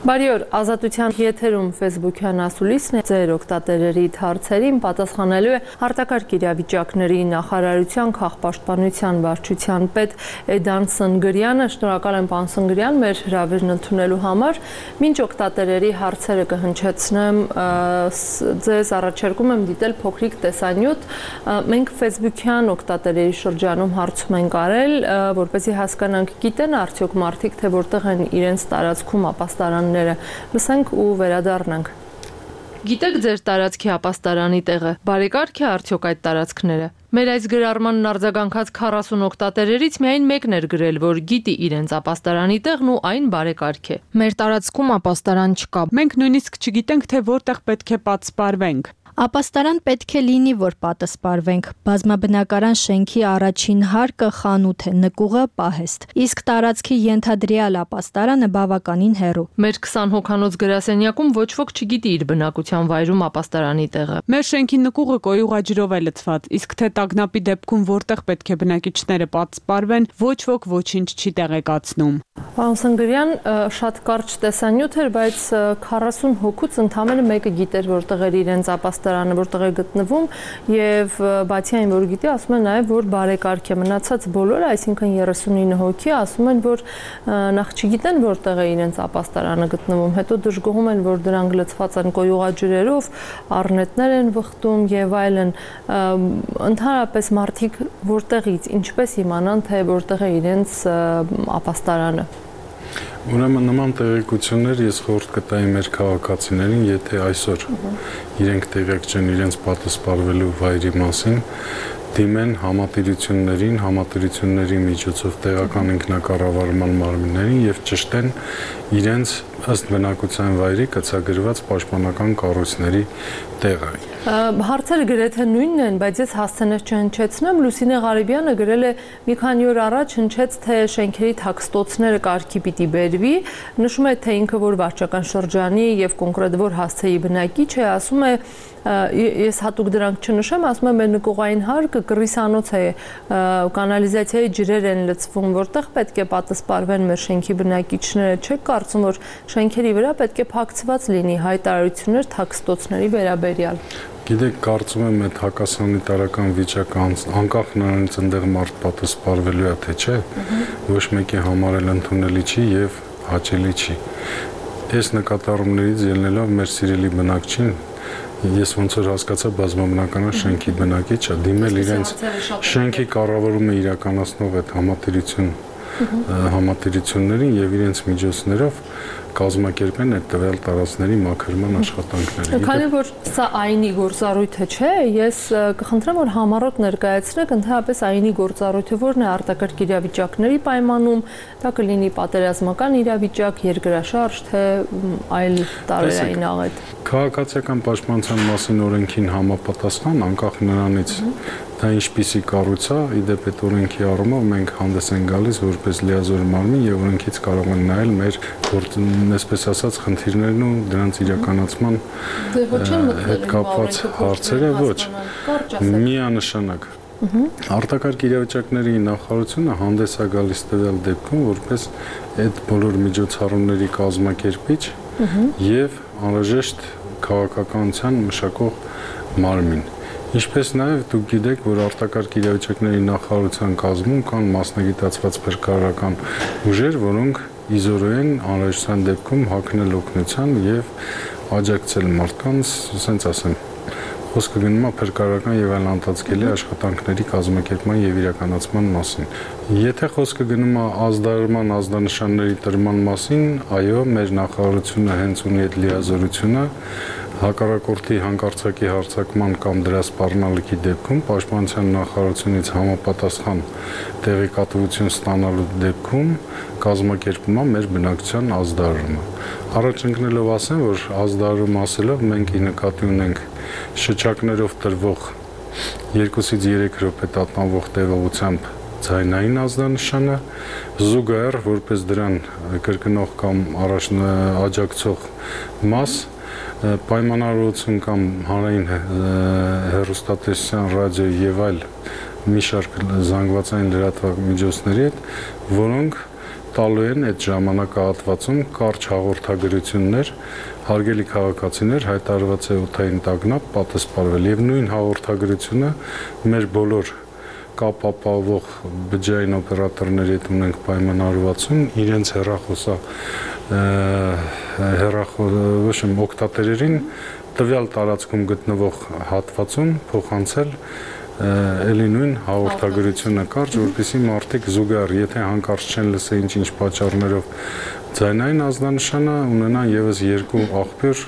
Բարի օր, Ազատության եթերում Facebook-յան ասուլիսն է, ձեր օգտատերերի հարցերին պատասխանելու է Արտակարգ իրավիճակների նախարարության քաղաքապաշտպանության վարչության պետ Էդան Սնգրյանը։ Շնորհակալ եմ, պարոն Սնգրյան, մեր հրավերն ընդունելու համար։ Մինչ օգտատերերի հարցերը կհնչեցնեմ, ձեզ առաջարկում եմ դիտել փոքրիկ տեսանյութ։ Մենք Facebook-յան օգտատերերի շրջանում հարցում ենք արել, որպեսզի հասկանանք, գիտեն արդյոք մարդիկ, թե որտեղ են իրենց տարածքում ապաստարանները։ Լսենք ու վերադառնանք։ Գիտեք ձեր տարածքի ապաստարանի տեղը, բարեկարգ է արդյոք այդ տարածքները։ Մեր այս գրառմանն արձագանքած 40 օգտատերերից միայն մեկն էր գրել, որ գիտի իրենց ապաստարանի տեղն ու այն բարեկարգ է։ Մեր տարածքում ապաստարան չկա։ Մենք նույնիսկ չգիտենք, թե որտեղ պետք է պատսպարվենք։ Ապաստարան պետք է լինի, որ պատսպարվենք։ Բազմաբնակարան շենքի առաջին հարկը խանութ է, նկուղը պահեստ։ Իսկ տարածքի ենթադրյալ ապաստարանը բավականին հեռու։ Մեր 20 հոգանոց գրասենյակում ոչ ոք չգիտի իր բնակության վայրում ապաստարանի տեղը։ Մեր շենքի նկուղը կոյուղաջրով է լցված, իսկ թե տագնապի դեպքում որտեղ պետք է բնակիչները պատսպարվեն, ոչ ոք ոչինչ չի տեղեկացնում։ Պարոն Սնգրյան, շատ կարճ տեսանյութ էր, բայց 40 հոգուց ընդամենը մեկը գիտեր, որտեղ էր իրենց ապաստարանը, որտեղ է գտնվում, եւ բացի այն, որ գիտի, ասում են նաեւ, որ բարեկարգ է։ Մնացած բոլորը, այսինքն 39 հոգի, ասում են, որ նախ չգիտեն, որտեղ է իրենց ապաստարանը գտնվում, հետո դժգոհում են, որ դրանք լցված են կոյուղաջրերով, առնետներ են վխտում եւ այլն։ Ընդհանրապես մարդիկ որտեղից, ինչպես իմանան, թե որտեղ է իրենց ապաստարանը։ Ուրեմն նման տեղեկություններ ես խորհուրդ կտայի մեր քաղաքացիներին, եթե այսօր իրենք տեղյակ չեն իրենց պատասպարվելու վայրի մասին, դիմեն համատիրությունների միջոցով տեղական ինքնակառավարման մարմիններին եւ ճշտեն իրենց ըստ բնակության վայրի կցագրված պաշտպանական կառույցների տեղը։ Հարցերը գրեթե նույնն են, բայց ես հասցեներ չհնչեցնեմ։ Լուսինե Ղարիբյանը գրել է մի քանի օր առաջ, հնչեց, թե շենքերի թաքստոցները կարգի պիտի բերվի, նշում է, թե ինքը որ վարչական շրջանի եւ կոնկրետ որ հասցեի բնակիչ է, ասում է, ես հատուկ դրանք չնշեմ, ասում եմ, մեր նկուղային հարկը կռիսանոց է, կանալիզացիայի ջրեր են լցվում, որտեղ պետք է պատասպարվեն մեր շենքի բնակիչները, չեք կարծում, որ շենքերի վրա պետք է փակցված լինի հայտարարություններ թաքստոցների վերաբերյալ։ Գիտեք, կարծում եմ, այդ հակասանիտարական վիճակը անկախ նրանից այնտեղ մարդ պատասպարվելու է, թե չէ, ոչ մեկի համար էլ ընդունելի չի եւ հաճելի չի։ Այս նկատառումներից ելնելով մեր սիրելի բնակչին, ես ոնց որ հասկացա, բազմաբնակարան շենքի բնակիչ է, դիմել իրենց շենքի կառավարումը իրականացնող այդ համատիրություններին եւ իրենց միջոցներով կազմակերպեն այդ տվյալ տարածքների մաքրման աշխատանքները։ Քանի որ սա այնի գործառույթ է, չէ, ես կխնդրեմ, որ համառոտ ներկայացնեք ընդհանրապես այնի գործառույթը որն է արտակարգ իրավիճակների պայմանում, դա կլինի պատերազմական իրավիճակ, երկրաշարժ, թե այլ տարերային աղետ։ Քաղաքացիական պաշտպանության մասին օրենքին համապատասխան, անկախ նրանից դա ինչպիսի կառույց է, իդեպ այդ օրենքի առումով մենք հանդես ենք գալիս որպես լիազոր մարմին եւ օրենքից կարող են նայել մեր այսպես ասած խնդիրներն ու դրանց իրականացման հետ կապված հարցերը, ոչ, միանշանակ։ Արտակարգ իրավիճակների նախարարությունը հանդես է գալիս տվյալ դեպքում որպես այդ բոլոր միջոցառումների կազմակերպիչ եւ անհրաժեշտ քաղաքականության մշակող մարմին։ Ինչպես նաև դուք գիտեք, որ արտակարգ իրավիճակների նախարարության կազմում կան մասնագիտացված փրկարարական ուժեր, որոնք իզորեն անհրաժեշտության դեպքում հագնել օգնության եւ աջակցել մարդկանց, ասենց ասեմ, խոսքը գնում է փրկարարական եւ այլ անտածկելի աշխատանքների կազմակերպման եւ իրականացման մասին։ Եթե խոսքը գնում է ազդարարման ազդանշանների տրման մասին, այո, մեր նախարարությունը հենց ունի այդ լիազորությունը հակառակորդի հանկարծակի հարձակման կամ դրա սպառնալիքի դեպքում պաշտպանության նախարարությունից համապատասխան տեղեկատվություն ստանալու դեպքում կազմակերպում է մեր բնակչության ազդարարումը։ Առաջ ընկնելով ասեմ, որ ազդարարում ասելով մենք ի նկատի ունենք շչակներով տրվող 2-ից 3 րոպե տատանվող տևողությամբ ձայնային ազդանշանը, զուգահեռ որպես դրան կրկնող կամ աջակցող մաս պայմանավորություն կամ հանրային հեռուստատեսության, ռադիոյի եւ այլ մի շարք զանգվածային լրատվամիջոցների հետ, որոնք տալու են այդ ժամանակահատվածում կարճ հաղորդագրություններ, հարգելի քաղաքացիներ, հայտարարված է օդային տագնապ, պատասխանվել եւ նույն հաղորդագրությունը մեր բոլոր կապ ապահովող բջջային օպերատորների հետ ունենք պայմանավորվածություն, իրենց օգտատերերին տվյալ տարածքում գտնվող հատվածում փոխանցել էլի նույն հաղորդագրությունը կարճ, որպեսզի մարդիկ զուգահեռ, եթե հանկարծ չեն լսել ինչ պատճառներով ձայնային ազդանշանը, ունենան եւս երկու աղբյուր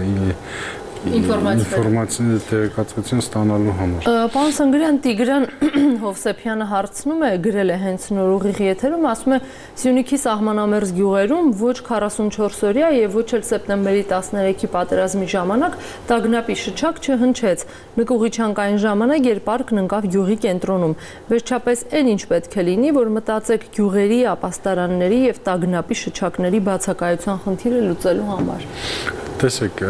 ինֆորմացիա տեղեկատվություն ստանալու համար։ Պարոն Սնգրյան, Տիգրան Հովսեփյանը հարցնում է, գրել է հենց նոր ուղիղ եթերում, ասում է Սյունիքի սահմանամերձ գյուղերում ոչ 44-օրյա եւ ոչ էլ սեպտեմբերի 13-ի պատերազմի ժամանակ տագնապի շչակ չհնչեց։ Նկուղի չանկային ժամանակ, երբ արկն ընկավ գյուղի կենտրոնում։ Վերջապես այն ինչ պետք է լինի, որ մտածեք գյուղերի, ապաստարանների եւ տագնապի շչակների բացակայության խնդիրը լուծելու համար։ Տեսեք,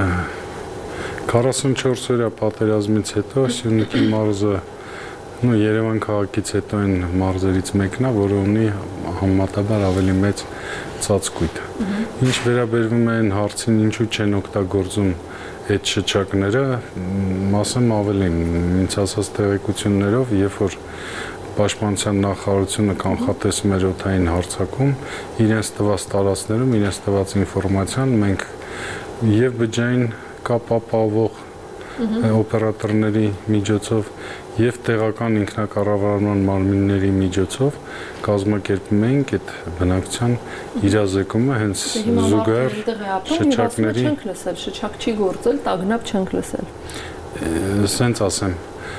44-օրյա պատերազմից հետո Սյունիքի մարզը, Երևան քաղաքից հետո այն մարզերից մեկն է, որը ունի համեմատաբար ավելի մեծ ծածկույթ։ Ինչ վերաբերվում է այն հարցին, ինչու չեն օգտագործում այդ շչակները, ասեմ ավելին, ինձ ասած տեղեկություններով, երբ որ Պաշտպանության նախարարությունը կանխատեսում էր օդային հարձակում, իրենց տված տարածքներում, իրենց տված ինֆորմացիան մենք եւ բջջային կապ ապահովող օպերատորների միջոցով եւ տեղական ինքնակառավարման մարմինների միջոցով կազմակերպում ենք այդ բնակչության իրազեկումը հենց զուգահեռ շչակների չենք լսել, շչակ չի գործել, տագնապ չենք լսել։ Սենց ասեմ,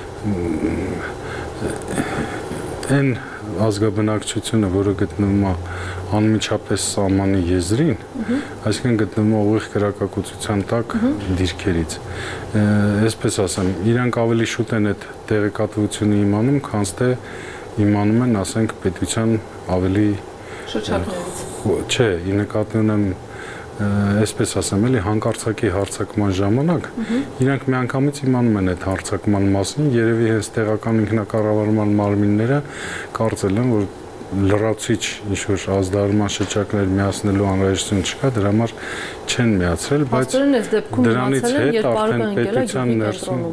այն ազգաբնակչությունը, որը գտնվում է անմիջապես սահմանի եզրին, այսինքն գտնվում է ուղիղ կրակակցության տակ դիրքերից։ Այսպես ասեմ, իրանք ավելի շուտ են այդ տեղեկատվությունը իմանում, քան թե իմանում են, ասենք, պետության ավելի շրջակներից։ Չէ, ի նկատի ունեմ այսպես ասեմ, էլի հանկարծակի հարձակման ժամանակ իրանք միանգամից իմանում են այդ հարձակման մասին, երևի հենց տեղական ինքնակառավարման մարմինները կարծել են, որ լրացուցիչ ինչ-որ ազդարարման շրջակներ միացնելու անհրաժեշտություն չկա, դրա համար չեն միացրել, բայց դրանից հետ արդեն պետության ներսում,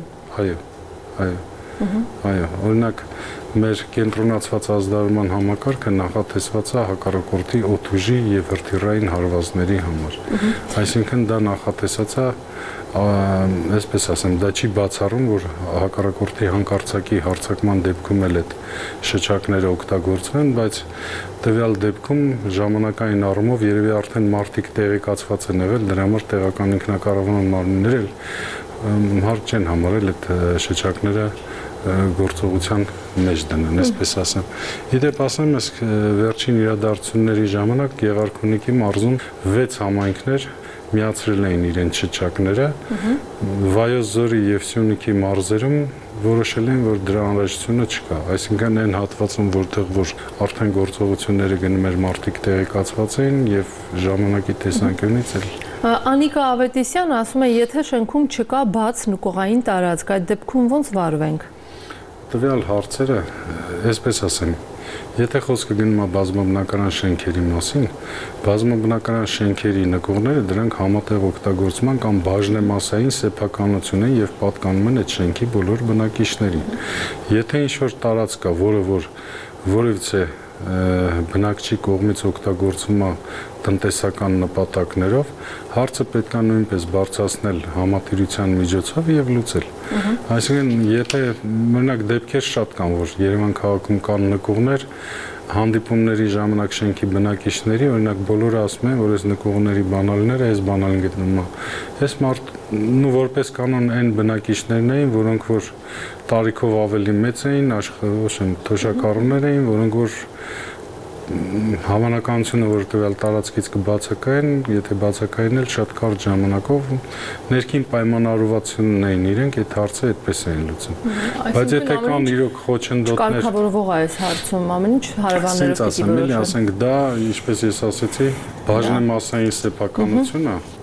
այո, օրինակ մեր կենտրոնացված ազդարարման համակարգը նախատեսված է հակառակորդի օդուժի եւ հրթիռային հարվածների համար։ Այսինքն դա նախատեսած է, այսպես ասեմ, դա չի բացառում, որ հակառակորդի հանկարծակի հարձակման դեպքում էլ այդ շչակները օգտագործվեն, բայց տվյալ դեպքում ժամանակային առումով երևի արդեն մարտիկ տեղեկացված են եղել, դրա համար տեղական ինքնակառավարման մարմինները հարկ չեն համարել այդ շչակները գործողության մեջ դնեն, այսպես ասեմ։ Իդեպ ասեմ, ես վերջին իրադարձությունների ժամանակ Գեղարքունիքի մարզում 6 համայնքներ միացրել էին իրենց շչակները, Վայոց ձորի եւ Սյունիքի մարզերում որոշել են, որ դրա անհրաժեշտությունը չկա, այսինքն այն հատվածում, որտեղ որ արդեն գործողությունները գնում էր մարտիկ տեղեկացված էին եւ ժամանակի տեսանկյունից էլ Անիկա Ավետիսյանը ասում է, եթե շենքում չկա բաց նկուղային տարածք, այդ դեպքում ոնց վարվենք։ Տվյալ հարցերը, այսպես ասեմ, եթե խոսքը գնում է բազմաբնակարան շենքերի մասին, բազմաբնակարան շենքերի նկուղները դրանք համատեղ օգտագործման կամ բաժնեմասային սեփականություն են եւ պատկանում են այդ շենքի բոլոր բնակիչներին։ Եթե ինչ-որ տարածք կա, որը որ որևիցե բնակչի կողմից օգտագործվում է տնտեսական նպատակներով, հարցը պետք է նույնպես բարձրացնել համատիրության միջոցով եւ լուծել։ Այսինքն, եթե օրինակ դեպքեր շատ կան, որ Երևան քաղաքում կան նկուղներ, հանդիպումների ժամանակ շենքի բնակիչների, օրինակ բոլորը ասում են, որ այս նկուղների բանալիները այս բանալին գտնվում է։ Այս որպես կանոն այն բնակիչներն էին, որոնք որ տարիքով ավելի մեծ էին, թոշակառուներ էին, որոնք որ հավանականությունը, որ տվյալ տարածքից կբացակայեն, եթե բացակայեն էլ շատ կարճ ժամանակով ներքին պայմանավորվածությունն էին իրենք, այդ հարցը այդպես էին լուծում։ Բայց եթե կան իրոք խոչընդոտներ, կարգավորվող է այս հարցում, ամեն ինչ հարևաններով պիտի որոշեն։ Ասենք դա, ինչպես ես ասացի, բաժնեմասային սեփականություն է,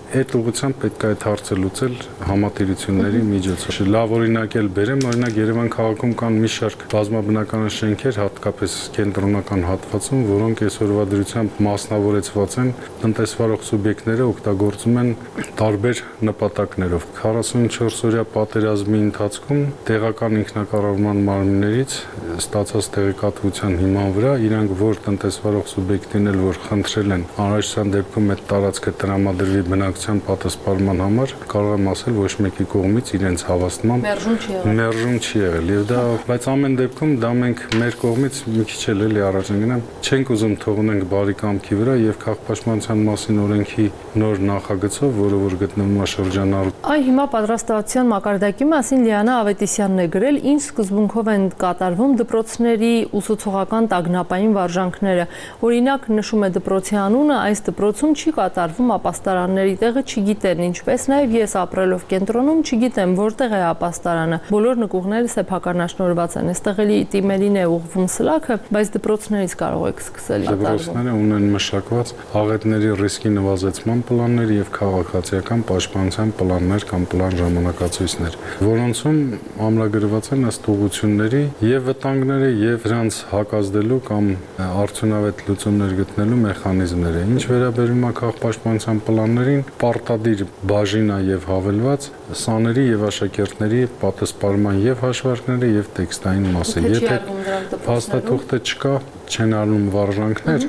այդ ուղղությամբ պետք է այդ հարցը լուծել համատիրությունների միջոցով։ Լավ օրինակ էլ բերեմ, օրինակ Երևան քաղաքում կան մի շարք բազմաբնական շենքեր, հատկապես կենտրոնական հատվածում, որոնք այսօրվա դրությամբ մասնավորեցված են, տնտեսվարող սուբյեկտները օգտագործում են տարբեր նպատակներով։ 44-օրյա պատերազմի ընթացքում տեղական ինքնակառավարման մարմիններից ստացած տեղեկատվության հիման վրա իրանք որ տնտեսվարող սուբյեկտին էլ որ խնդրել են անհրաժեշտության դեպքում այդ տարածքը տրամադրվի բնակչության պատասխանման համար, կարող եմ ասել ոչ մեկի կողմից իրենց հավաստմամբ մերժում չի եղել։ Եվ դա, բայց ամեն դեպքում դա մենք մեր կողմից մի քիչ էլ առաջ գնանք, չենք ուզում թողնենք բարի կամքի վրա եւ քաղաքապաշտպանության մասին օրենքի նոր նախագծով, որը որ գտնվում է շրջանառ։ Այ հիմա պատրաստվածության մակարդակի մասին Լիանա Ավետիսյանն է գրել, ինչ սկզբունքով են կատարվում դպրոցների ուսուցողական տագնապային վարժանքները։ Օրինակ նշում է դպրոցի անունը, այս դպրոցում չի կատարվում ապաստարանների տեղը չգիտեն, ինչպես նաև ես ապրելով կենտրոնում չգիտեմ որտեղ է ապաստարանը։ Բոլոր նկուղները սեփականաշնորհված են։ Այստեղ էլի տիմերին է ուղղվում սլաքը, բայց դպրոցներից կարող եք սկսել կատարվում։ Դպրոցները ունեն մշակված աղետների ռիսկի նվազեցման պլաններ եւ քաղաքացիական պաշտպանության պլաններ կամ պլան ժամանակացույցներ, որոնցում ամրագրված են ըստ ուղղությունների եւ վտանգները եւ դրանց հակազդելու կամ արդյունավետ լուծումներ գտնելու մեխանիզմները։ Ինչ վերաբերում է քաղաքապաշտպանության պլաններին, պարտադիր բաժին է եւ հավելված սաների եւ աշակերտների պատասխանման եւ հաշվարկները եւ տեքստային մասը։ Եթե փաստաթուղթը չկա, չեն արվում վարժանքներ,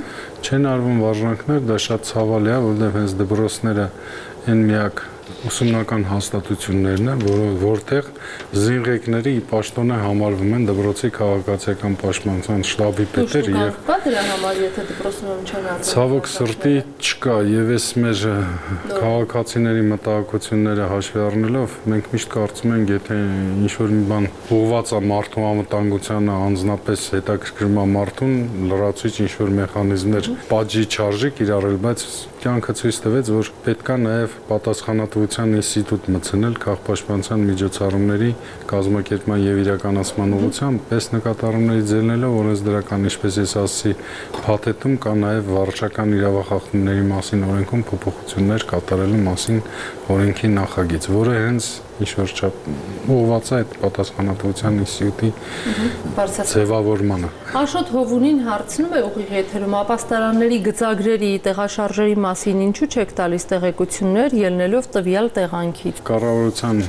դա շատ ցավալի է, որովհետեւ հենց դպրոցները այն միակ ուսումնական հաստատություններն են, որտեղ զինղեկները ի պաշտոնե համարվում են դպրոցի քաղաքացիական պաշտպանության շտաբի պետեր եւ կա դրա համար, եթե դպրոցներում չեն արվում։ Ցավոք սրտի չկա եւ այս մեր քաղաքացիների մտահոգությունները հաշվի առնելով մենք միշտ կարծում ենք, եթե ինչ-որ մի բան ուղղված է մարդու անվտանգությանը, անձնապես հետաքրքրում է մարդուն, լրացուցիչ ինչ-որ մեխանիզմներ պատժի չարժի կիրառել, բայց կյանքը ցույց տվեց, որ պետքա նաեւ պատասխանատվության ինստիտուտ մտցնել քաղաքապաշտպանության միջոցառումների կազմակերպման եւ իրականացման ուղղությամբ, պես նկատառումների ձեռնելով օրենսդրական, ինչպես ես ասացի, փաթեթում կա նաեւ վարչական իրավախախտումների մասին օրենքում փոփոխություններ կատարելու մասին օրենքի նախագիծ, որը հենց ինչ-որ չափ ուղղված է այդ պատասխանատվության ինստիտուտի ձևավորմանը։ Աշոտ Հովունին հարցնում է ուղիղ եթերում ապաստարանների գծագրերի տեղաշարժերի մասին ինչու չեք տալիս տեղեկություններ ելնելով տվյալ տեղանքից։ Կառավարության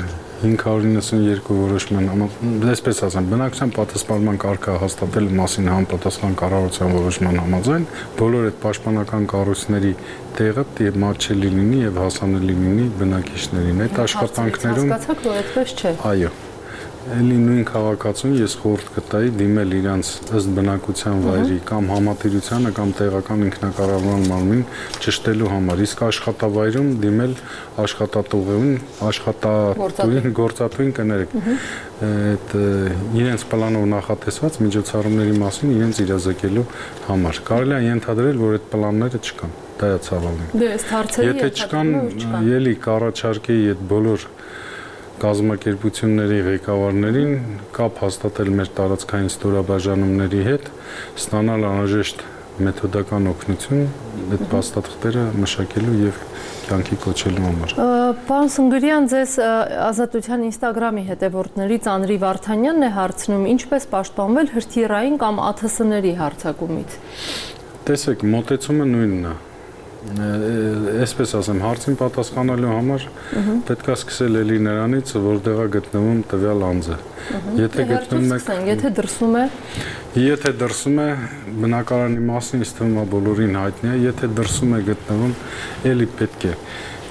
592 որոշման, այսպես ասեմ, բնակչության պատասխանման կարգը հաստատելու մասին համապատասխան կառավարության որոշման համաձայն բոլոր այդ պաշտպանական կառույցների տեղը մատչելի լինի եւ հասանելի լինի բնակիչներին։ Այդ աշխատանքներում հասկացաք, որ այդպես չէ։ Այո։ Էլի նույն քաղաքացուն ես խորհուրդ կտայի դիմել իրանց ըստ բնակության վայրի կամ համատիրությանը կամ տեղական ինքնակառավարման մարմին ճշտելու համար, իսկ աշխատավայրում դիմել աշխատատուղին, գործատուին կներեք։ Այդ իրենց պլանով նախատեսված միջոցառումների մասին իրենց իրազեկելու համար։ Կարելի է ենթադրել, որ այդ պլանները չկան։ Դա է ցավալի։ Դե ըստ հարցերի եթե չկան, ելի կառաջարկեի այդ բոլոր կազմակերպությունների ղեկավարներին կապ հաստատել մեր տարածքային ստորաբաժանումների հետ, ստանալ անհրաժեշտ մեթոդական օգնություն այդ փաստաթղթերը մշակելու եւ կյանքի կոչելու համար։ Պարոն Սնգրյան, ձեզ Ազատության Instagram-ի հետևորդների Ծանրի Վարդանյանն է հարցնում, ինչպես պաշտպանվել հրթիռային կամ ԱԹՍ-ների հարձակումից։ Տեսեք, մոտեցումը նույնն է։ Այսպես ասեմ, հարցին պատասխանելու համար պետք է սկսել էլի նրանից, որտեղ է գտնվում տվյալ անձը։ Եթե գտնվում է, եթե դրսում է, բնակարանի մասին ինձ թվում է բոլորին հայտնի է, եթե դրսում է գտնվում, էլի պետք է։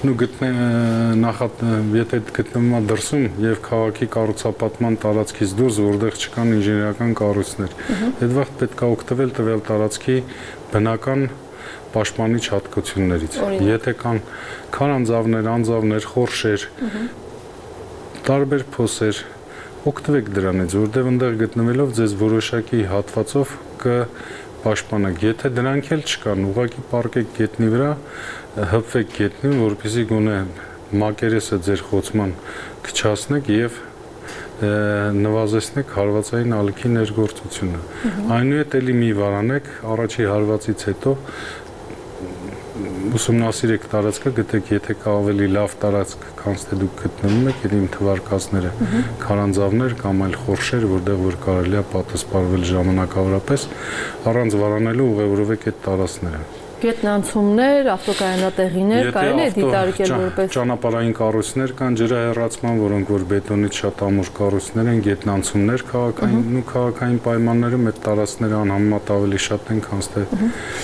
Եթե գտնվում է դրսում եւ քաղաքի կառուցապատման տարածքից դուրս, որտեղ չկան ինժեներական կառույցներ, այդ վաղ պետք է օգտվել տվյալ տարածքի բնական պաշտպանիչ հատկություններից։ Եթե կան քարանձավներ, անձավներ, խորշեր, տարբեր փոսեր, օգտվեք դրանից, որտեղ այնտեղ գտնվելով ձեզ որոշակի հատվածով կպաշտպանեք։ Եթե դրանք էլ չկան, ուղղակի պարկեք գետնի վրա, հպվեք գետնին, որպեսզի գոնե մակերեսը ձեր խոցման քչացնեք եւ նվազեցնեք հարվածային ալիքի ներգործությունը։ Այնուհետ էլի մի վարանեք, առաջի հարվածից հետո ուսումնասիրեք տարածքը, գտեք, եթե կա ավելի լավ տարածք, քան թե դուք գտնվում եք, իմ թվարկածները, քարանձավներ կամ այլ խորշեր, որտեղ որ կարելի է պատասխանվել ժամանակավորապես, առանց վարանելու ուղևորվեք այդ տարածքները։ Գետնանցումներ, ավտոկայանատեղիներ, կարելի է դիտարկել որպես ճանապարհային կառույցներ կան, ջրահեռացման, որոնք որ բետոնից շատ ամուր կառույցներ են, գետնանցումներ քաղաքային ու քաղաքային պայմաններում այդ տարածքները անհամեմատ ավելի շատ են, քան թե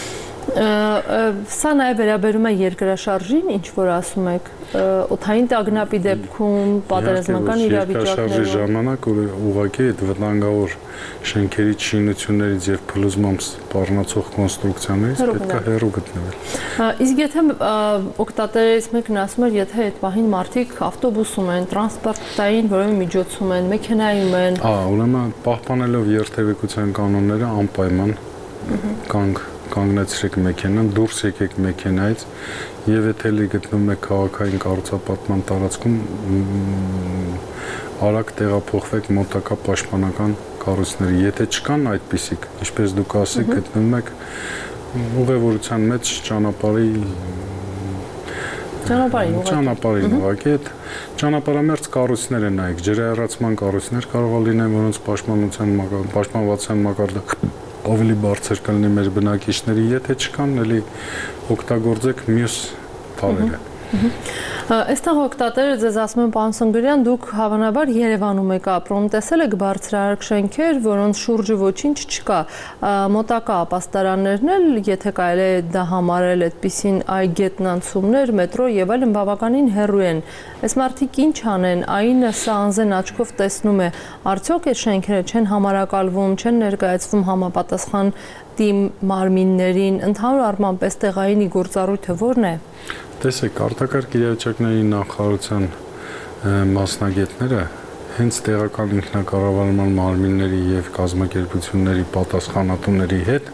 Սա նաև վերաբերում է երկրաշարժին, ինչ որ ասում եք, օդային տագնապի դեպքում, պատերազմական իրավիճակներում։ Երկրաշարժի ժամանակ ուղղակի այդ վտանգավոր շենքերի շինություններից եւ փլուզմամբ սպառնացող կոնստրուկցիաներից պետք է հեռու գտնվել։ Իսկ եթե օգտատերերից մեկն ասում է, եթե այդ պահին մարդիկ ավտոբուսում են, տրանսպորտային որևէ միջոցում են, մեքենայում են, ուրեմն պահպանելով երթևեկության կանոնները անպայման կանգնեցրեք մեքենան, դուրս եկեք մեքենայից եւ եթե լի գտնվում եք քաղաքային կառուցապատման տարածքում, արագ տեղափոխվեք մոտակա պաշտպանական կառույցների։ Եթե չկան այդպիսիք, ինչպես դուք ասեք, գտնվում եք ուղևորության մեջ ճանապարհին ուղղակի այդ ճանապարհամերձ կառույցներ են նայեք, ջրահեռացման կառույցներ կարող է լինեն, որոնց պաշտպանվածության մակարդակը ավելի բարձր կլինի մեր բնակիչների, եթե չկան, էլի օգտագործեք մյուս տարերը։ Այստեղ օգտատերը ձեզ ասում են, պարոն Սնգրյան, դուք հավանաբար Երևանում եք ապրում, տեսել եք բարձրահարկ շենքեր, որոնց շուրջը ոչինչ չկա, մոտակա ապաստարաններն էլ, եթե կարելի է դա համարել այդպիսին գետնանցումներ, մետրո եւ այլն բավականին հեռու են։ Այս մարդիկ ինչ անեն, այն սա անզեն աչքով տեսնում է, արդյոք այդ շենքերը չեն համարակալվում, չեն ներկայացվում համապատասխան թիմ մարմիններին, ընդհանուր առմամբ այս տեղայինի գործառույթը ո՞րն է։ Տեսեք, արտակարգ իրավիճակների նախարարության մասնագետները հենց տեղական ինքնակառավարման մարմինների եւ կազմակերպությունների պատասխանատուների հետ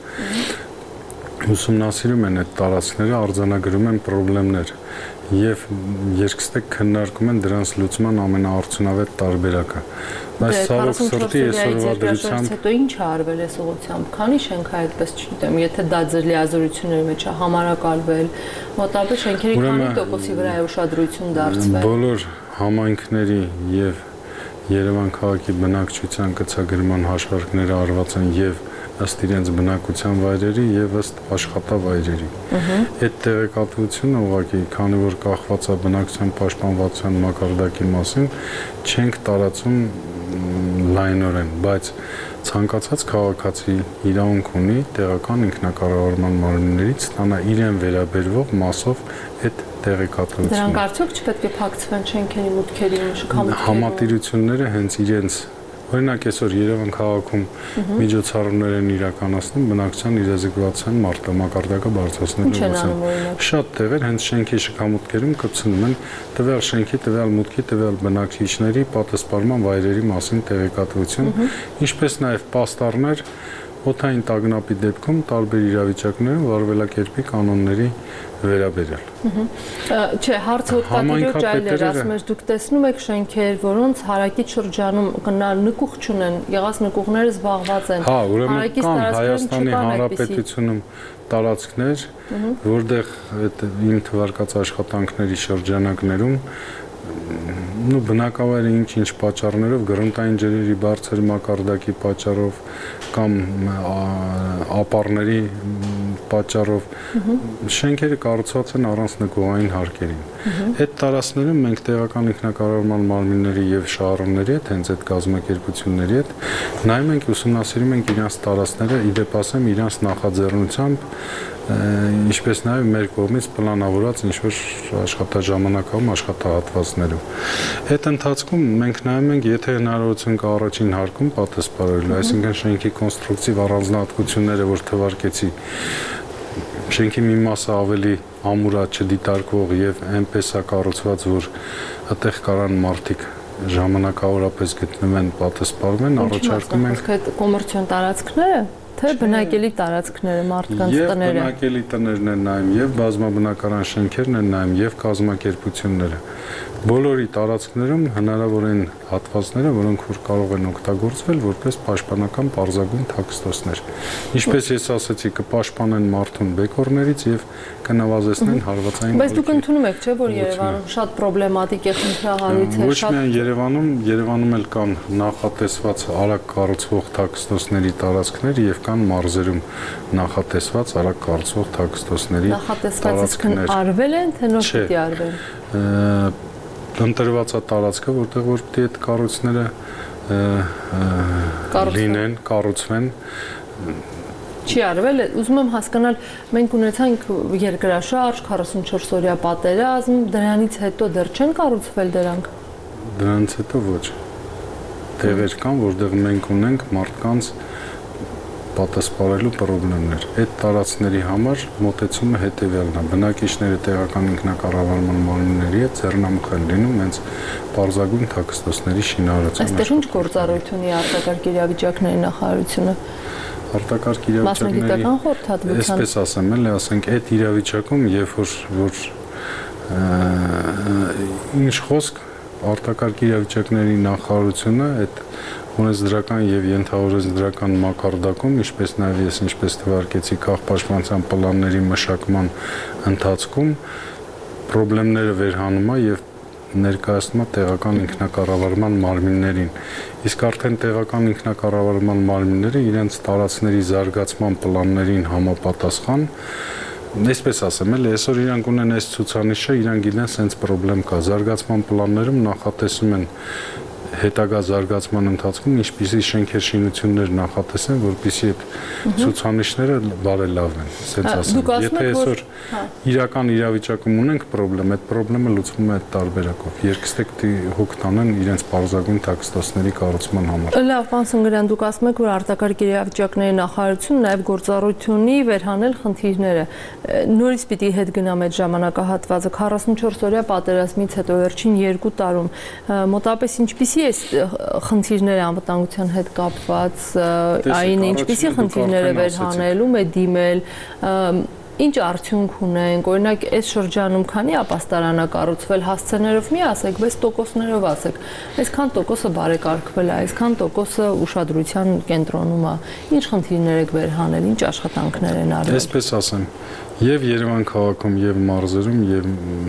ուսումնասիրում են այդ տարածքները, արձանագրում են խնդիրներ եւ երկստեք քննարկում են դրանց լուծման ամենաարդյունավետ տարբերակը։ Բայց ցավոք սրտի այսօրվա դրությամբ հետո ինչ է արվել այս ուղղությամբ, քանի շենք է այդպես չգիտեմ, եթե դա ձեր լիազորությունների մեջ է համարակալվել, մոտավորապես շենքերի քանի տոկոսի վրա է ուշադրություն դարձվել։ Բոլոր համայնքների եւ Երևան քաղաքի բնակչության կցագրման հաշվարկները արված են եւ ըստ իրենց բնակության վայրերի եւ ըստ աշխատավայրերի։ Այդ տեղեկատվությունը ուղղակի, քանի որ կախված է բնակչության պաշտպանվածության մակարդակի մասին, չենք տարածում լայնորեն, բայց ցանկացած քաղաքացի իրավունք ունի տեղական ինքնակառավարման մարմիններից ստանա իրեն վերաբերվող մասով այդ տեղեկատվությունը։ Դրանք արդյոք չպետք է փակցվեն շենքերի մուտքերի ու շքամուտքերի։ Համատիրությունները հենց իրենց օրինակ այսօր Երևան քաղաքում միջոցառումներ են իրականացնում բնակչության իրազեկվածության մակարդակը բարձրացնելու ուղղությամբ։ Շատ տեղեր հենց շենքի շքամուտքերում կպցնում են տվյալ շենքի, տվյալ մուտքի, տվյալ բնակիչների պատասխանման վայրերի մասին տեղեկատվություն, ինչպես նաև պաստառներ օդային տագնապի դեպքում տարբեր իրավիճակներում վարվելակերպի կանոնների վերաբերյալ։ Չէ, հարցը օգտատերոջ այլ էր, ասում ես, դուք տեսնում եք շենքեր, որոնց հարակից շրջանում նկուղ չունեն, եղած նկուղները զբաղված են։ Հա, ուրեմն կան Հայաստանի Հանրապետությունում տարածքներ, որտեղ այդ իմ թվարկած աշխատանքների շրջանակներում բնակավայրը ինչ պատճառներով, գրունտային ջրերի բարձր մակարդակի պատճառով կամ ապառների պատճառով շենքերը կառուցված են առանց նկուղային հարկերի։ Այդ տարածքներում մենք տեղական ինքնակառավարման մարմինների եւ շահառուների հետ, հենց այդ կազմակերպությունների հետ նայում ենք, ուսումնասիրում ենք իրենց տարածքները, իդեպ ասեմ, իրենց նախաձեռնությամբ, ինչպես նաև մեր կողմից պլանավորած ինչ-որ աշխատաժամանակում աշխատահատվածներում։ Այդ ընթացքում մենք նայում ենք, եթե հնարավորություն կա առաջին հարկում պատասխանելու, այսինքն շենքի կոնստրուկտիվ առանձնահատկությունները, որ թվարկեցի, շենքի մի մասը ավելի ամուր է չդիտարկվող եւ այնպես է կառուցված, որ այդտեղ կարան մարդիկ ժամանակավորապես գտնվեն, պատասխանվեն, առաջարկում ենք կոմերցիոն տարածքները, թե բնակելի տարածքները, մարդկանց տները։ Եվ բնակելի տներն են նայում, եւ բազմաբնակարան շենքերն են նայում, եւ կազմակերպությունները։ Բոլորի տարածքներում հնարավոր են հատվածները, որոնք որ կարող են օգտագործվել որպես պաշտպանական պարզագույն թաքստոցներ։ Ինչպես ես ասացի, կպաշտպանեն մարդուն բեկորներից եւ կնվազեցնեն հարվածային։ Բայց դուք ընդունում եք, չէ՞, որ Երևանում շատ պրոբլեմատիկ է, խնդրահարույց է, Ոչ միայն Երևանում էլ կան նախատեսված արագ կառուցվող թաքստոցների տարածքներ եւ կան մարզերում նախատեսված արագ կառուցվող թաքստոցների տարածքներ։ Արվել են, թե նոր պիտի արվեն։ Ընտրված է տարածքը, որտեղ որ պիտի այդ կառույցները լինեն, կառուցվեն։ Չի արվել, ուզում եմ հասկանալ, մենք ունեցանք երկրաշարժ, 44-օրյա պատերազմ, դրանից հետո դեռ չեն կառուցվել դրանք։ Դրանից հետո ոչ։ Տեղեր կան, որտեղ մենք ունենք մարդկանց պատասխանելու խնդիրներ։ Այդ տարածքների համար մոտեցումը հետևյալն է. բնակիչները տեղական ինքնակառավարման մարմինների հետ ձեռնամուխ են լինում հենց պարզագույն թաքստոցների շինարարության։ Այստեղ ինչ գործառույթ ունի արտակարգ իրավիճակների նախարարությունը։ Արտակարգ իրավիճակների, այսպես ասեմ, էլի ասենք, այդ իրավիճակում, երբ որ ինչ խոսք արտակարգ իրավիճակների նախարարությունը այդ ունեցդրական եւ ենթաօրենսդրական մակարդակում, ինչպես նաեւ ես ինչպես թվարկեցի քաղաքապաշտպանության պլանների մշակման ընթացքում խնդիրները վերհանում է եւ ներկայացնում է տեղական ինքնակառավարման մարմիններին։ Իսկ արդեն տեղական ինքնակառավարման մարմինները իրենց տարածքների զարգացման պլաններին համապատասխան, այսպես ասեմ, էլի այսօր իրանք ունեն այս ցուցանիշը, իրանք գիտեն սենց խնդրեմ կա։ Զարգացման պլաններում նախատեսում են հետագա զարգացման ընթացքում ինչպիսի շենքեր շինություններ նախատեսեն, որպեսզի այդ ցուցանիշները բարելավվեն, ասենց ասեմ։ Եթե այսօր իրական իրավիճակում ունենք խնդրեմ, այդ խնդրեմը լուծվում է այդ տարբերակով։ Երկստեք հոգ տանեն իրենց պարզագույն թաքստոցների կառուցման համար։ Լավ, պարոն Սնգրյան, դուք ասում եք, որ արտակարգ իրավիճակների նախարարությունը նաև գործառույթ ունի վերհանել խնդիրները։ Նորից պիտի հետ գնամ այդ ժամանակահատվածը 44-օրյա պատերազմից հետո վերջին 2 տարում մոտավորապես ինչպիսի է խնդիրները անվտանգության հետ կապված, այն ինչպիսի խնդիրներ է վերհանելում է դիմել, ինչ արդյունք ունենք, օրինակ այս շրջանում քանի ապաստարան է կառուցվել, հասցեներով մի ասեք, բայց տոկոսներով ասեք, այսքան տոկոսը բարեկարգվել է, այսքան տոկոսը ուշադրության կենտրոնում է, ինչ խնդիրներ եք վերհանել, ինչ աշխատանքներ են արվել։ Այսպես ասեմ, եւ Երևան քաղաքում եւ մարզերում եւ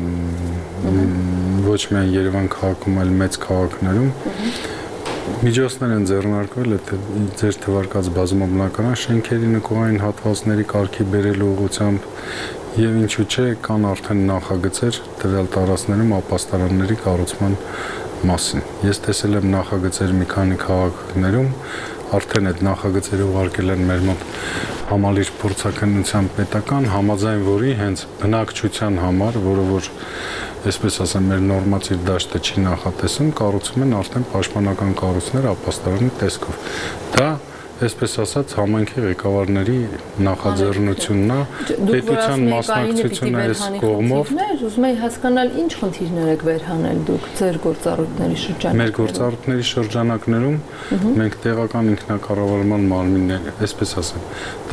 ոչ միայն Երևան քաղաքում, այլ մեծ քաղաքներում միջոցներ են ձեռնարկվել ձեր թվարկած բազմաբնակարան շենքերի նկուղային հատվածների կարգի բերելու ուղղությամբ եւ ինչու՞ չէ կան արդեն նախագծեր տվյալ տարածքներում ապաստարանների կառուցման մասին։ Ես տեսել եմ նախագծեր մի քանի քաղաքներում, արդեն այդ նախագծերը ուղարկել են մեր մոտ համալիր փորձաքննության պետական, համաձայն որի հենց բնակչության համար, որը որ այսպես ասեմ, մեր նորմատիվ դաշտը չի նախատեսում, կառուցում են արդեն պաշտպանական կառույցներ ապաստարանի տեսքով։ Դա, այսպես ասած, համայնքի ղեկավարների նախաձեռնությունն է, պետության մասնակցությունը այս կողմով։ Ուզում եմ հասկանալ, ինչ խնդիրներ եք վերհանել դուք ձեր գործառույթների շրջանակներում։ Մեր գործառույթների շրջանակներում մենք տեղական ինքնակառավարման մարմիններ, այսպես ասեմ,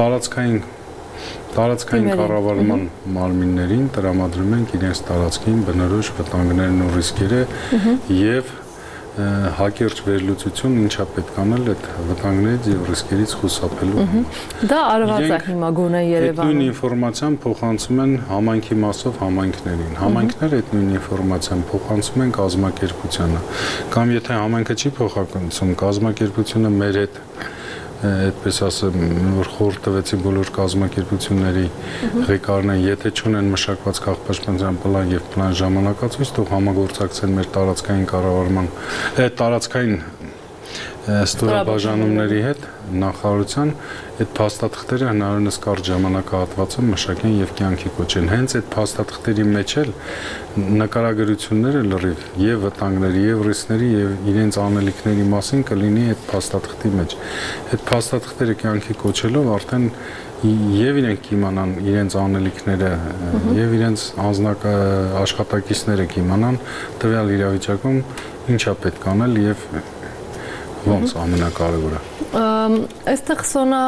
տարածքային կառավարման մարմիններին տրամադրում ենք իրենց տարածքին բնորոշ վտանգներն ու ռիսկերը եւ հակերճ վերլուծություն ինչա պետք անել այդ վտանգներից եւ ռիսկերից խուսափելու համար։ Դա արված է հիմա գոնե Երևանում։ Այդ նույն ինֆորմացիան փոխանցում են համայնքի մասով համայնքներին։ Համայնքները այդ նույն ինֆորմացիան փոխանցում են կազմակերպությանը։ Կամ եթե համայնքը չի փոխանցում, կազմակերպությունը մեր հետ այդպես ասեմ, որ խորհուրդ տվեցի բոլոր կազմակերպությունների ղեկավարներին, եթե չունեն մշակված քաղաքապաշտպանության պլան եւ պլան ժամանակացույց, թող համագործակցեն մեր տարածքային կառավարման, տարածքային ստորաբաժանումների հետ նախարարության այդ փաստաթղթերը հնարավորինս կարճ ժամանակահատվածում մշակեն եւ կյանքի կոչեն։ Հենց այդ փաստաթղթերի մեջ էլ նկարագրությունները լրիվ եւ վտանգների եւ ռիսկների եւ իրենց անելիքների մասին կլինի այդ փաստաթղթի մեջ։ Այդ փաստաթղթերը կյանքի կոչելով արդեն եւ իրենք կիմանան իրենց անելիքները եւ իրենց աշխատակիցները կիմանան տվյալ իրավիճակում ինչա պետք անել եւ ոնց ամենակարևորը։ Այստեղ Սոնա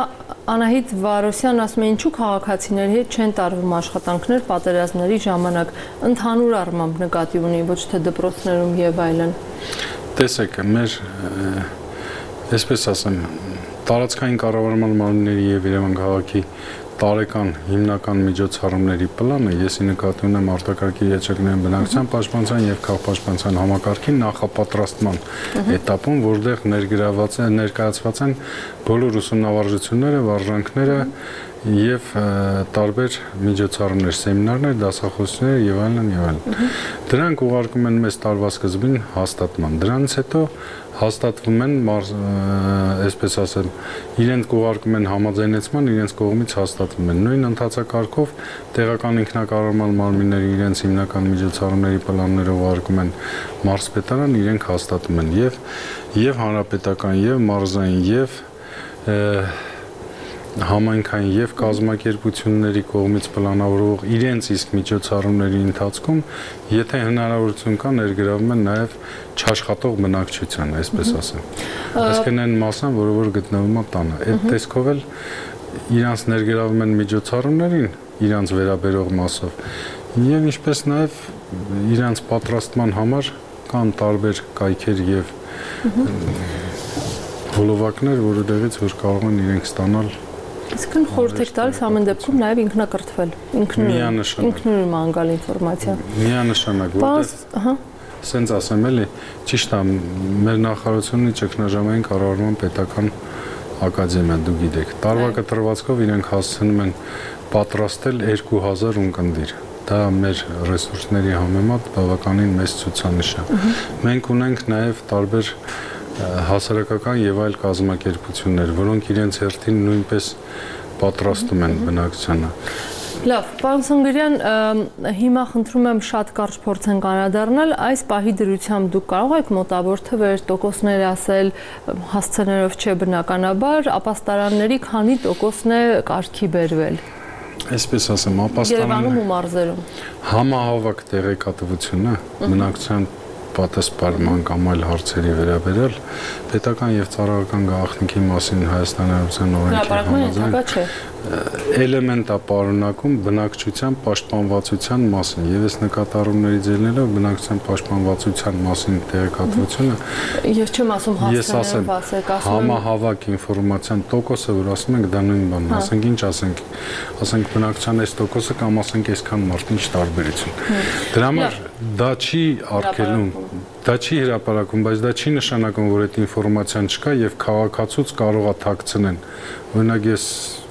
Անահիտ Վարոսյան ասում է, ինչու քաղաքացիների հետ չեն տարվում աշխատանքներ պատերազմների ժամանակ, ընդհանուր առմամբ նկատի ունի, ոչ թե դպրոցներում եւ այլն։ Տեսեք, մեր այսպես ասեմ, տարածքային կառավարման մարմինների եւ Երևան քաղաքի տարեկան հիմնական միջոցառումների պլանը եսի նկատի ունեմ արտակարգի երջանկության բնակչության պաշտպանության եւ քաղաքապաշտպանության համակարգի նախապատրաստման էտապում, որտեղ ներկայացված են բոլոր ուսումնավարժությունները, վարժանքները եւ տարբեր միջոցառումներ, սեմինարներ, դասախոսություններ եւ այլն եւ այլն։ Դրանք ուղարկում են մեզ տարվա սկզբին հաստատման։ Դրանից հետո հաստատվում են, այսպես ասեմ, իրենց կուղարկում են համաձայնեցման, իրենց կողմից հաստատվում են։ Նույն ընթացակարգով տեղական ինքնակառավարման մարմինները իրենց հիմնական միջոցառումների պլանները ուղարկում են մարզպետարան, իրենք հաստատում են եւ հանրապետական, եւ մարզային, եւ համայնքային եւ կազմակերպությունների կողմից պլանավորող իրենց իսկ միջոցառումների ընթացքում, եթե հնարավորություն կա, ներգրավում են նաեւ չաշխատող բնակչության, այսպես ասեմ։ Այսինքն այն մասան, որը գտնվում է տանը։ Այդ տեսքով էլ իրանց ներգրավում են միջոցառումներին, իրանց վերաբերող մասով, եւ ինչպես նաեւ իրանց պատրաստման համար կան տարբեր կայքեր եւ հոլովակներ, որովհետեւ որ կարող են իրենք ստանալ Իսկ խորհուրդ եք տալիս ամեն դեպքում նաև ինքնակրթվել, ինքնուրույն անգալ ինֆորմացիա։ Միանշանակ, որտեղ սենց ասեմ էլի, ճիշտ է, մեր նախարարությունի ճգնաժամային կառավարման պետական ակադեմիա, դու գիտեք, տարվա կտրվածքով իրենք հասցնում են պատրաստել 2000 ունկնդիր։ Դա մեր ռեսուրսների համեմատ բավականին մեծ ցուցանիշ է։ Մենք ունենք նաև տարբեր հասարակական եւ այլ կազմակերպություններ, որոնք իրենց հերթին նույնպես պատրաստում են բնակչությանը։ Լավ, պարոն Սնգրյան, հիմա խնդրում եմ շատ կարճ փորձենք անդրադառնալ, այս պահի դրությամբ դուք կարող եք մոտավոր թվեր, տոկոսներ ասել, հասցեներով չէ բնականաբար, ապաստարանների քանի տոկոսն է կարգի բերվել։ Այսպես ասեմ, ապաստարանում Երևանում ու մարզերում։ Համահավաք տեղեկատվությունը բնակչության պատասպարման կամ այլ հարցերի վերաբերյալ պետական եւ ծառայական գաղտնիքի մասին Հայաստանի Հանրապետության օրենքի համաձայն էլեմենտա պարունակում բնակչության պաշտպանվածության մասին եւ այս նկատառումներից ելնելով բնակչության պաշտպանվածության մասին տեղեկատվությունը Ես չեմ ասում հասցեներով ասեք, ասում եմ համահավաք ինֆորմացիան տոկոսը, որ ասում ենք դա նույն բանն, ասենք ինչ ասենք բնակչության այս տոկոսը կամ ասենք այսքան մարդ ինչ տարբերություն։ Դրա համար դա չի արգելում, դա չի հրապարակում, բայց դա չի նշանակում, որ այդ ինֆորմացիան չկա եւ քաղաքացուց կարող է թաքցնեն։ Օրինակ ես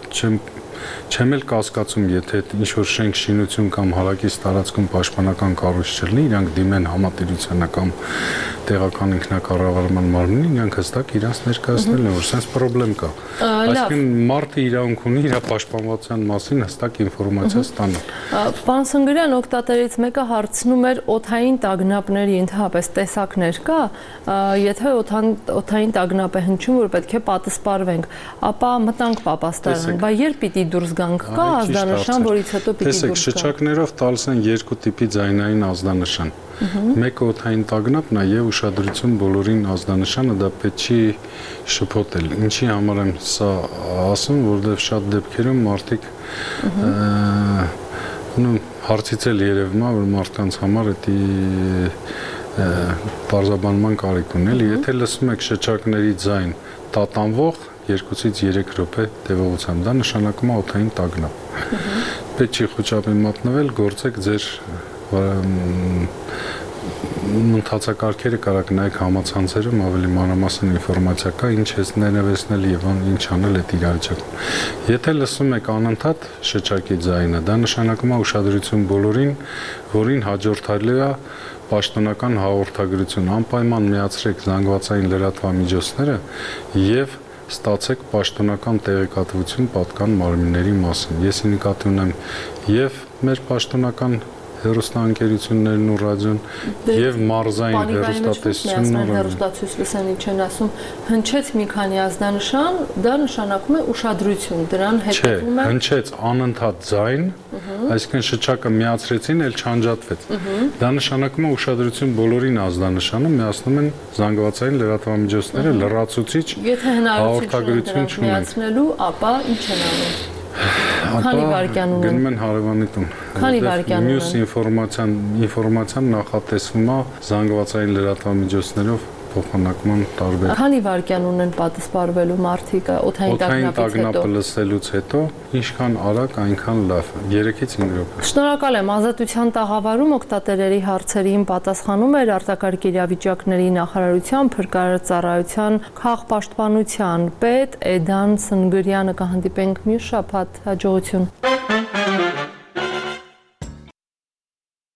չեմ էլ կասկածում, եթե ինչ-որ շենք շինություն կամ հարակից տարածքում պաշտպանական կառույց չլինի, իրանք դիմեն համատիրությանը կամ տեղական ինքնակառավարման մարմնին, իրանք հստակ իրանց ներկայացնել են, որ sense պրոբլեմ կա։ Այսինքն մարդը իրավունք ունի իր պաշտպանվածության մասին հստակ ինֆորմացիա ստանալ։ Պարոն Սնգրյան, օգտատերից մեկը հարցնում էր օդային տագնապների ընդհանրապես տեսակներ կա, եթե օդային տագնապ է հնչում, որ պետք է պատասպարվենք, ապա մտանք պապաստարան, բայց երբ պիտի դուրս գանք, կա ազդանշան, որից հետո պիտի դուրս գանք։ Տեսեք, շչակներով տալիս են երկու տիպի ձայնային ազդանշան։ Մեկը օդային տագնապն է եւ ուշադրություն բոլորին ազդանշանը, դա պետք չի շփոթել։ Ինչի համար եմ սա ասում, որովհետեւ շատ դեպքերում մարդիկ հարցից էլ երևում է, որ մարդկանց համար դա բարձաբանման կարիք ունի, եթե լսում եք շչակների ձայն տատանվող 2-ից 3 րոպե տևողությամբ, դա նշանակում է օդային տագնապ։ Պետք չի խոճապի մատնվել, գործեք ձեր ընթացակարգերը կարաք նայեք համացանցերում, ավելի մանրամասն ինֆորմացիա կա, ինչ է ներնվեցնել եւ ինչ անել այդ իրավիճակում։ Եթե լսում եք անընդհատ շչակի ձայնը, դա նշանակում է ուշադրություն բոլորին, որին հաջորդալու է պաշտոնական հաղորդագրություն, անպայման միացրեք զանգվածային լրատվամիջոցները եւ ստացեք պաշտոնական տեղեկատվություն պատկան մարմինների մասին։ Ես նկատի ունեմ եւ մեր պաշտոնական հեռուստաընկերություններն ու ռադիոն եւ մարզային հեռուստատեսությունն հեռուստացույց լսեն ինչ են ասում, հնչեց մի քանի ազդանշան, դա նշանակում է ուշադրություն, դրան հետևում է հնչեց անընդհատ ձայն, այսինքն շչակը միացրեցին, էլ չանջատվեց։ Դա նշանակում է ուշադրություն բոլորին ազդանշանը միացնում են զանգվածային լրատվամիջոցները, լրացուցիչ հաղորդագրություն չունեն, ապա ինչ են անում։ Քանի վայրկյան ունեն։ Գնում են հարևանի տուն։ Քանի վայրկյան ունեն։ Մյուս ինֆորմացիան նախատեսվում է զանգվածային լրատվամիջոցներով փոխանակման տարբեր։ Քանի վայրկյան ունեն պատասխանվելու մարդիկ օդային տագնապը լսելուց հետո, ինչքան արագ, այնքան լավ։ 3-ից 5 րոպե։ Շնորհակալ եմ։ Ազատության տաղավարում օգտատերերի հարցերին պատասխանում էր արտակարգ իրավիճակների նախարարության փրկարարծառայության քաղաքապաշտպանության պետ Էդան Սնգրյանը։ Կհանդիպենք մյուս շաբաթ։ Հաջողություն։